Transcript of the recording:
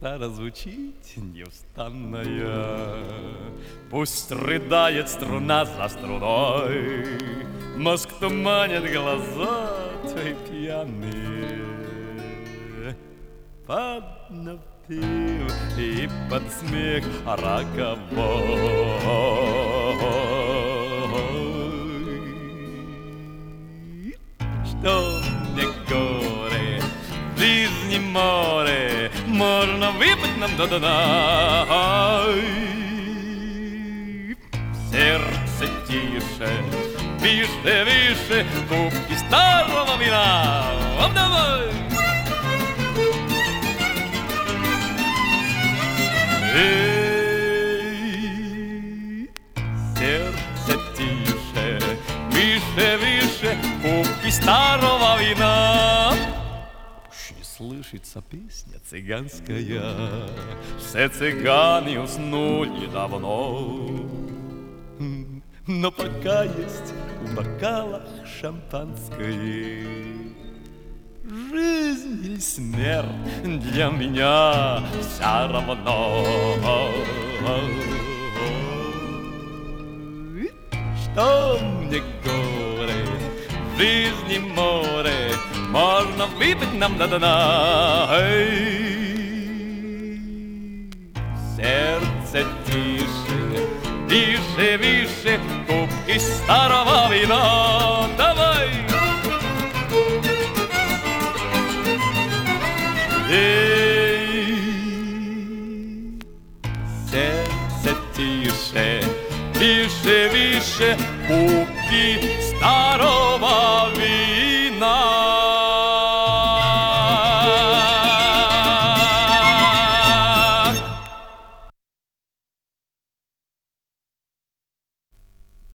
гитара звучит неустанная. Пусть рыдает струна за струной, мозг туманит глаза твои пьяные. Под напев и под смех роковой. Что мне горе, в жизни море, можно выпить нам до дна. Сердце тише, выше, выше, кубки старого вина. Давай! Эй, сердце тише, выше, выше, кубки старого вина. Уж не слышится песня цыганская, все цыгане уснули давно. Но пока есть в бокалах шампанское, жизнь или смерть для меня все равно. Что мне горе, в жизни море, можно выпить нам до дна. Сердце тише, выше, выше, кубки старого вина. Давай! Эй, сердце тише, выше, выше, кубки старого